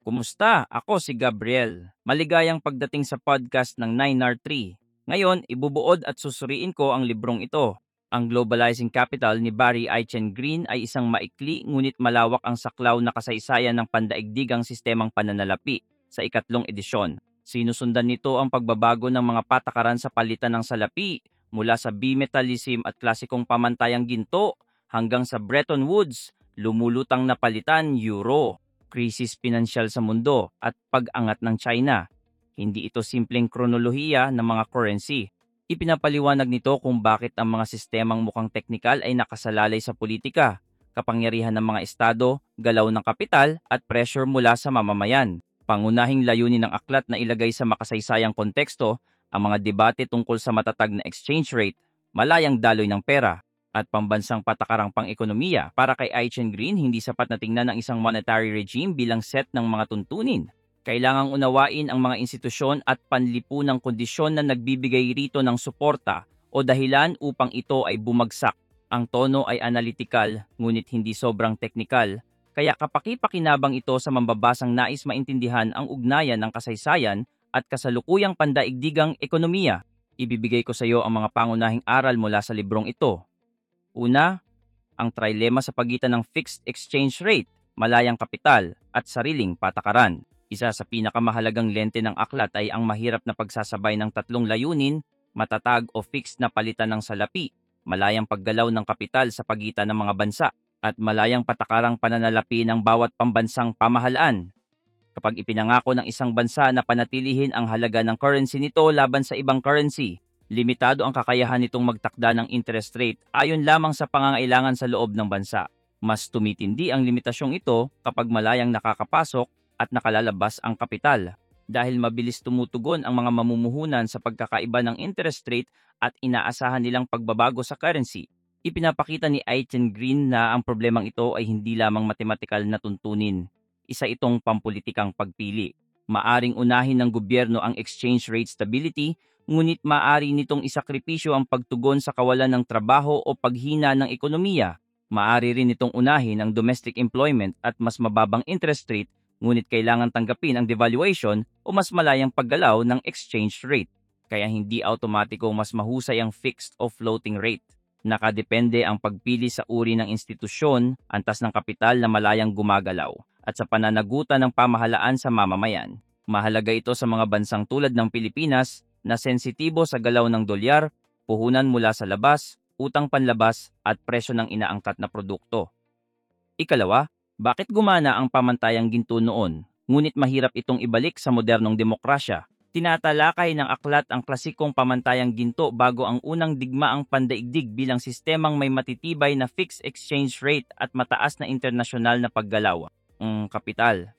Kumusta? Ako si Gabriel. Maligayang pagdating sa podcast ng 9R3. Ngayon, ibubuod at susuriin ko ang librong ito. Ang Globalizing Capital ni Barry Eichen Green ay isang maikli ngunit malawak ang saklaw na kasaysayan ng pandaigdigang sistemang pananalapi sa ikatlong edisyon. Sinusundan nito ang pagbabago ng mga patakaran sa palitan ng salapi mula sa bimetallism at klasikong pamantayang ginto hanggang sa Bretton Woods, lumulutang na palitan euro, krisis pinansyal sa mundo at pag-angat ng China. Hindi ito simpleng kronolohiya ng mga currency. Ipinapaliwanag nito kung bakit ang mga sistemang mukhang teknikal ay nakasalalay sa politika, kapangyarihan ng mga estado, galaw ng kapital at pressure mula sa mamamayan. Pangunahing layunin ng aklat na ilagay sa makasaysayang konteksto ang mga debate tungkol sa matatag na exchange rate, malayang daloy ng pera, at pambansang patakarang pang-ekonomiya. Para kay Aichen Green, hindi sapat na tingnan ang isang monetary regime bilang set ng mga tuntunin. Kailangang unawain ang mga institusyon at panlipunang kondisyon na nagbibigay rito ng suporta o dahilan upang ito ay bumagsak. Ang tono ay analytical, ngunit hindi sobrang teknikal, kaya kapaki-pakinabang ito sa mambabasang nais maintindihan ang ugnayan ng kasaysayan at kasalukuyang pandaigdigang ekonomiya. Ibibigay ko sa iyo ang mga pangunahing aral mula sa librong ito. Una, ang trilema sa pagitan ng fixed exchange rate, malayang kapital, at sariling patakaran. Isa sa pinakamahalagang lente ng aklat ay ang mahirap na pagsasabay ng tatlong layunin, matatag o fixed na palitan ng salapi, malayang paggalaw ng kapital sa pagitan ng mga bansa, at malayang patakarang pananalapi ng bawat pambansang pamahalaan. Kapag ipinangako ng isang bansa na panatilihin ang halaga ng currency nito laban sa ibang currency, limitado ang kakayahan nitong magtakda ng interest rate ayon lamang sa pangangailangan sa loob ng bansa. Mas tumitindi ang limitasyong ito kapag malayang nakakapasok at nakalalabas ang kapital. Dahil mabilis tumutugon ang mga mamumuhunan sa pagkakaiba ng interest rate at inaasahan nilang pagbabago sa currency. Ipinapakita ni Aichen Green na ang problemang ito ay hindi lamang matematikal na tuntunin. Isa itong pampulitikang pagpili. Maaring unahin ng gobyerno ang exchange rate stability, ngunit maaari nitong isakripisyo ang pagtugon sa kawalan ng trabaho o paghina ng ekonomiya. Maaari rin nitong unahin ang domestic employment at mas mababang interest rate, ngunit kailangan tanggapin ang devaluation o mas malayang paggalaw ng exchange rate. Kaya hindi automatiko mas mahusay ang fixed o floating rate. Nakadepende ang pagpili sa uri ng institusyon, antas ng kapital na malayang gumagalaw, at sa pananagutan ng pamahalaan sa mamamayan. Mahalaga ito sa mga bansang tulad ng Pilipinas na sensitibo sa galaw ng dolyar, puhunan mula sa labas, utang panlabas at presyo ng inaangkat na produkto. Ikalawa, bakit gumana ang pamantayang ginto noon, ngunit mahirap itong ibalik sa modernong demokrasya? Tinatalakay ng aklat ang klasikong pamantayang ginto bago ang unang digmaang pandaigdig bilang sistemang may matitibay na fixed exchange rate at mataas na internasyonal na paggalaw. Kapital.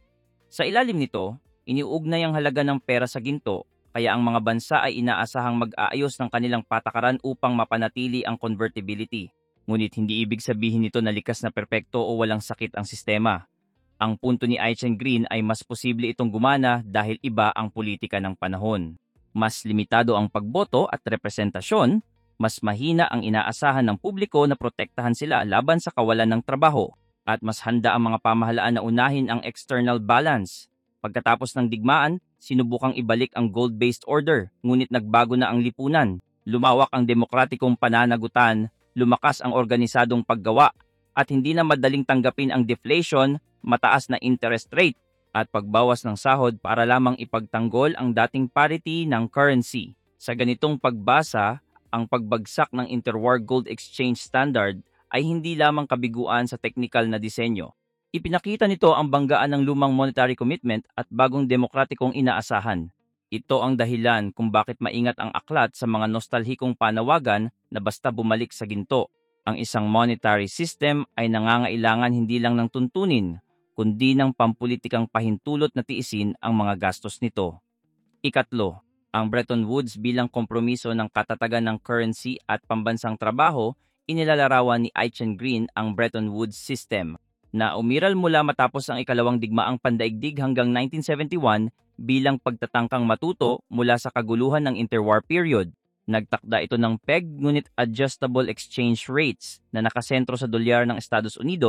Sa ilalim nito, iniuugnay ang halaga ng pera sa ginto, kaya ang mga bansa ay inaasahang mag-aayos ng kanilang patakaran upang mapanatili ang convertibility. Ngunit hindi ibig sabihin nito na likas na perpekto o walang sakit ang sistema. Ang punto ni Aichen Green ay mas posible itong gumana dahil iba ang politika ng panahon. Mas limitado ang pagboto at representasyon, mas mahina ang inaasahan ng publiko na protektahan sila laban sa kawalan ng trabaho, at mas handa ang mga pamahalaan na unahin ang external balance. Pagkatapos ng digmaan, sinubukang ibalik ang gold-based order, ngunit nagbago na ang lipunan. Lumawak ang demokratikong pananagutan, lumakas ang organisadong paggawa, at hindi na madaling tanggapin ang deflation, mataas na interest rate, at pagbawas ng sahod para lamang ipagtanggol ang dating parity ng currency. Sa ganitong pagbasa, ang pagbagsak ng interwar gold exchange standard ay hindi lamang kabiguan sa teknikal na disenyo. Ipinakita nito ang banggaan ng lumang monetary commitment at bagong demokratikong inaasahan. Ito ang dahilan kung bakit maingat ang aklat sa mga nostalhikong panawagan na basta bumalik sa ginto. Ang isang monetary system ay nangangailangan hindi lang ng tuntunin, kundi ng pampulitikang pahintulot na tiisin ang mga gastos nito. Ikatlo, ang Bretton Woods bilang kompromiso ng katatagan ng currency at pambansang trabaho. Inilalarawan ni Aichen Green ang Bretton Woods system na umiral mula matapos ang ikalawang digmaang pandaigdig hanggang 1971 bilang pagtatangkang matuto mula sa kaguluhan ng interwar period. Nagtakda ito ng PEG ngunit adjustable exchange rates na nakasentro sa dolyar ng Estados Unidos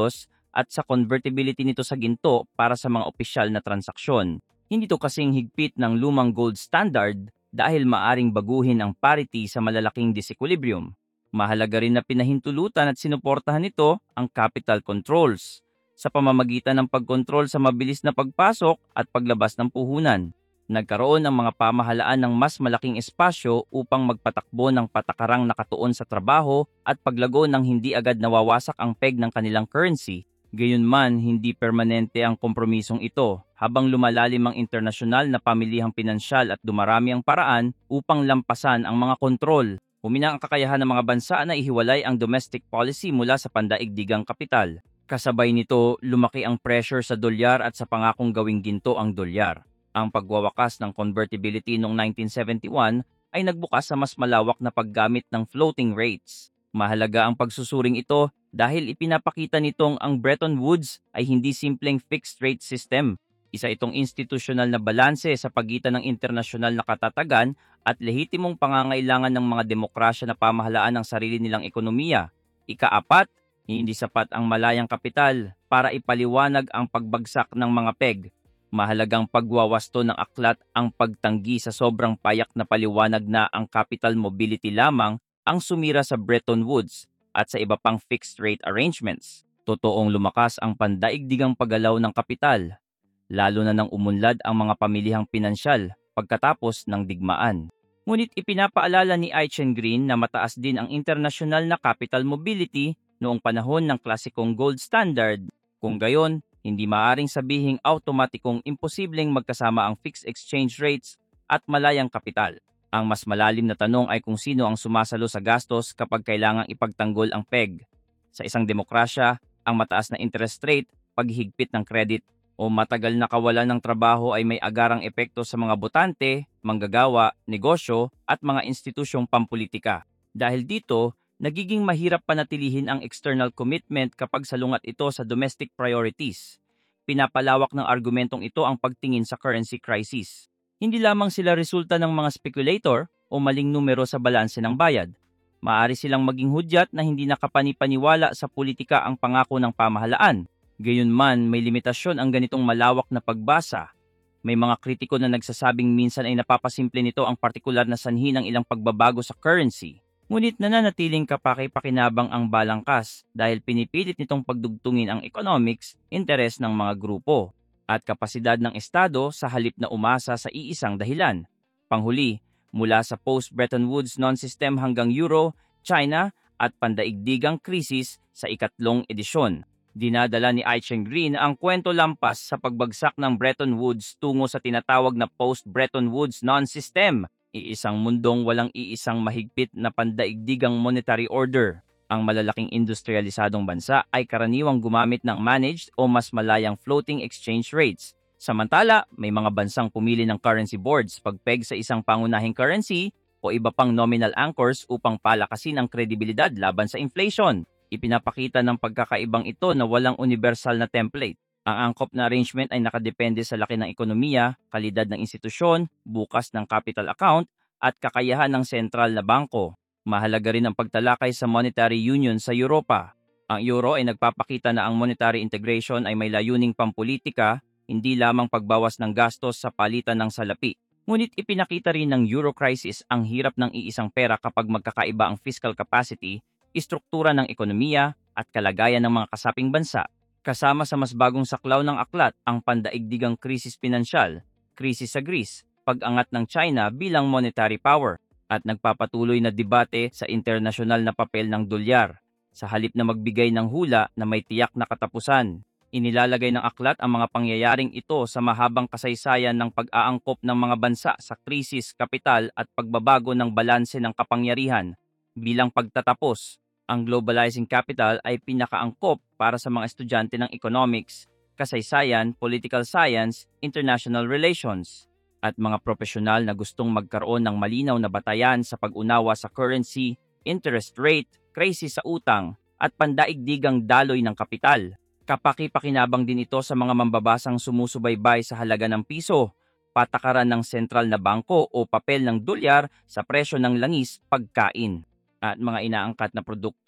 at sa convertibility nito sa ginto para sa mga opisyal na transaksyon. Hindi to kasing higpit ng lumang gold standard dahil maaring baguhin ang parity sa malalaking disequilibrium. Mahalaga rin na pinahintulutan at sinuportahan nito ang capital controls sa pamamagitan ng pagkontrol sa mabilis na pagpasok at paglabas ng puhunan. Nagkaroon ng mga pamahalaan ng mas malaking espasyo upang magpatakbo ng patakarang nakatuon sa trabaho at paglago ng hindi agad nawawasak ang peg ng kanilang currency. Gayunman, hindi permanente ang kompromisong ito habang lumalalim ang internasyonal na pamilihang pinansyal at dumarami ang paraan upang lampasan ang mga kontrol. Humina ang kakayahan ng mga bansa na ihiwalay ang domestic policy mula sa pandaigdigang kapital. Kasabay nito, lumaki ang pressure sa dolyar at sa pangakong gawing ginto ang dolyar. Ang pagwawakas ng convertibility noong 1971 ay nagbukas sa mas malawak na paggamit ng floating rates. Mahalaga ang pagsusuring ito dahil ipinapakita nitong ang Bretton Woods ay hindi simpleng fixed rate system. Isa itong institusyonal na balanse sa pagitan ng internasyonal na katatagan at lehitimong pangangailangan ng mga demokrasya na pamahalaan ng sarili nilang ekonomiya. Ikaapat, hindi sapat ang malayang kapital para ipaliwanag ang pagbagsak ng mga peg. Mahalagang pagwawasto ng aklat ang pagtanggi sa sobrang payak na paliwanag na ang capital mobility lamang ang sumira sa Bretton Woods at sa iba pang fixed rate arrangements. Totoong lumakas ang pandaigdigang paggalaw ng kapital, lalo na nang umunlad ang mga pamilihang pinansyal pagkatapos ng digmaan. Ngunit ipinapaalala ni Aichen Green na mataas din ang internasyonal na capital mobility noong panahon ng klasikong gold standard. Kung gayon, hindi maaaring sabihing automatikong imposibleng magkasama ang fixed exchange rates at malayang kapital. Ang mas malalim na tanong ay kung sino ang sumasalo sa gastos kapag kailangang ipagtanggol ang peg. Sa isang demokrasya, ang mataas na interest rate, paghihigpit ng credit o matagal na kawalan ng trabaho ay may agarang epekto sa mga botante, manggagawa, negosyo at mga institusyong pampulitika. Dahil dito, nagiging mahirap panatilihin ang external commitment kapag salungat ito sa domestic priorities. Pinapalawak ng argumentong ito ang pagtingin sa currency crisis. Hindi lamang sila resulta ng mga speculator o maling numero sa balanse ng bayad. Maaari silang maging hudyat na hindi nakapanipaniwala sa politika ang pangako ng pamahalaan. Gayunman, may limitasyon ang ganitong malawak na pagbasa. May mga kritiko na nagsasabing minsan ay napapasimple nito ang partikular na sanhi ng ilang pagbabago sa currency. Ngunit nananatiling kapaki-pakinabang ang balangkas dahil pinipilit nitong pagdugtungin ang economics, interes ng mga grupo, at kapasidad ng Estado sa halip na umasa sa iisang dahilan. Panghuli, mula sa post-Bretton Woods non-system hanggang Euro, China at pandaigdigang krisis sa ikatlong edisyon. Dinadala ni Aichen Green ang kwento lampas sa pagbagsak ng Bretton Woods tungo sa tinatawag na post-Bretton Woods non-system, iisang mundong walang iisang mahigpit na pandaigdigang monetary order. Ang malalaking industrialisadong bansa ay karaniwang gumamit ng managed o mas malayang floating exchange rates. Samantala, may mga bansang pumili ng currency boards pagpeg sa isang pangunahing currency o iba pang nominal anchors upang palakasin ang kredibilidad laban sa inflation. Ipinapakita ng pagkakaibang ito na walang universal na template. Ang angkop na arrangement ay nakadepende sa laki ng ekonomiya, kalidad ng institusyon, bukas ng capital account, at kakayahan ng sentral na bangko. Mahalaga rin ang pagtalakay sa monetary union sa Europa. Ang euro ay nagpapakita na ang monetary integration ay may layuning pampolitika, hindi lamang pagbawas ng gastos sa palitan ng salapi. Ngunit ipinakita rin ng euro crisis ang hirap ng iisang pera kapag magkakaiba ang fiscal capacity, istruktura ng ekonomiya at kalagayan ng mga kasaping bansa. Kasama sa mas bagong saklaw ng aklat ang pandaigdigang krisis pinansyal, krisis sa Greece, pag-angat ng China bilang monetary power, at nagpapatuloy na debate sa internasyonal na papel ng dolyar. Sa halip na magbigay ng hula na may tiyak na katapusan, inilalagay ng aklat ang mga pangyayaring ito sa mahabang kasaysayan ng pag-aangkop ng mga bansa sa krisis, kapital at pagbabago ng balanse ng kapangyarihan. Bilang pagtatapos, ang globalizing capital ay pinakaangkop para sa mga estudyante ng economics, kasaysayan, political science, international relations, at mga profesional na gustong magkaroon ng malinaw na batayan sa pag-unawa sa currency, interest rate, krisis sa utang, at pandaigdigang daloy ng kapital. Kapaki-pakinabang din ito sa mga mambabasang sumusubaybay sa halaga ng piso, patakaran ng sentral na bangko o papel ng dolyar sa presyo ng langis, pagkain, at mga inaangkat na produkto.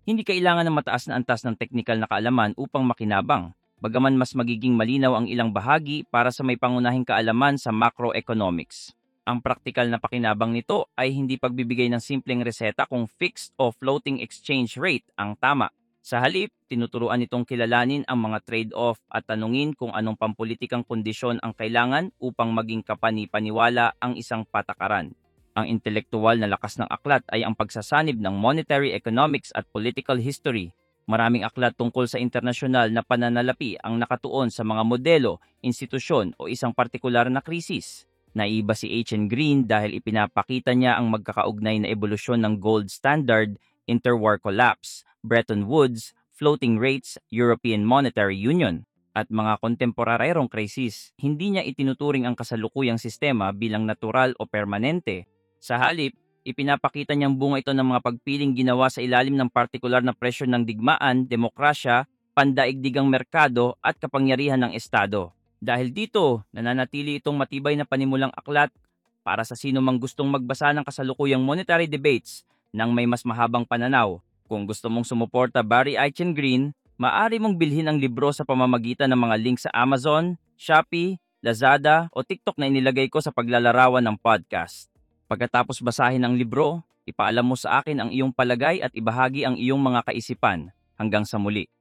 Hindi kailangan ng mataas na antas ng teknikal na kaalaman upang makinabang, bagaman mas magiging malinaw ang ilang bahagi para sa may pangunahing kaalaman sa macroeconomics. Ang praktikal na pakinabang nito ay hindi pagbibigay ng simpleng reseta kung fixed o floating exchange rate ang tama. Sa halip, tinuturuan nitong kilalanin ang mga trade-off at tanungin kung anong pampulitikang kondisyon ang kailangan upang maging kapani-paniwala ang isang patakaran. Ang intelektuwal na lakas ng aklat ay ang pagsasanib ng monetary economics at political history. Maraming aklat tungkol sa internasyonal na pananalapi ang nakatuon sa mga modelo, institusyon o isang partikular na krisis. Naiba si H. Green dahil ipinapakita niya ang magkakaugnay na ebolusyon ng gold standard, interwar collapse, Bretton Woods, floating rates, European Monetary Union, at mga kontemporaryong krisis. Hindi niya itinuturing ang kasalukuyang sistema bilang natural o permanente. Sa halip, ipinapakita niyang bunga ito ng mga pagpiling ginawa sa ilalim ng partikular na presyon ng digmaan, demokrasya, pandaigdigang merkado at kapangyarihan ng Estado. Dahil dito, nananatili itong matibay na panimulang aklat para sa sino mang gustong magbasa ng kasalukuyang monetary debates ng may mas mahabang pananaw. Kung gusto mong sumuporta Barry Green, maaari mong bilhin ang libro sa pamamagitan ng mga link sa Amazon, Shopee, Lazada o TikTok na inilagay ko sa paglalarawan ng podcast. Pagkatapos basahin ang libro, ipaalam mo sa akin ang iyong palagay at ibahagi ang iyong mga kaisipan. Hanggang sa muli.